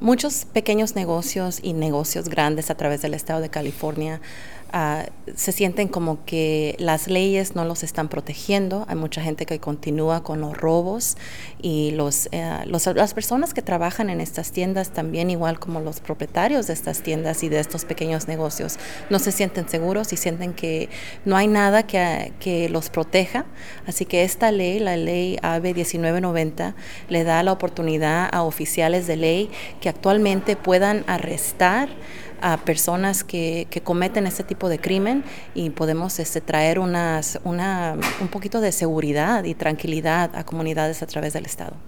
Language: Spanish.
Muchos pequeños negocios y negocios grandes a través del estado de California se sienten como que las leyes no los están protegiendo. Hay mucha gente que continúa con los robos y las personas que trabajan en estas tiendas también, igual como los propietarios de estas tiendas y de estos pequeños negocios, no se sienten seguros y sienten que no hay nada que los proteja. Así que esta ley, la ley AB 1990, le da la oportunidad a oficiales de ley que actualmente puedan arrestar a personas que cometen este tipo de crimen, y podemos traer un poquito de seguridad y tranquilidad a comunidades a través del estado.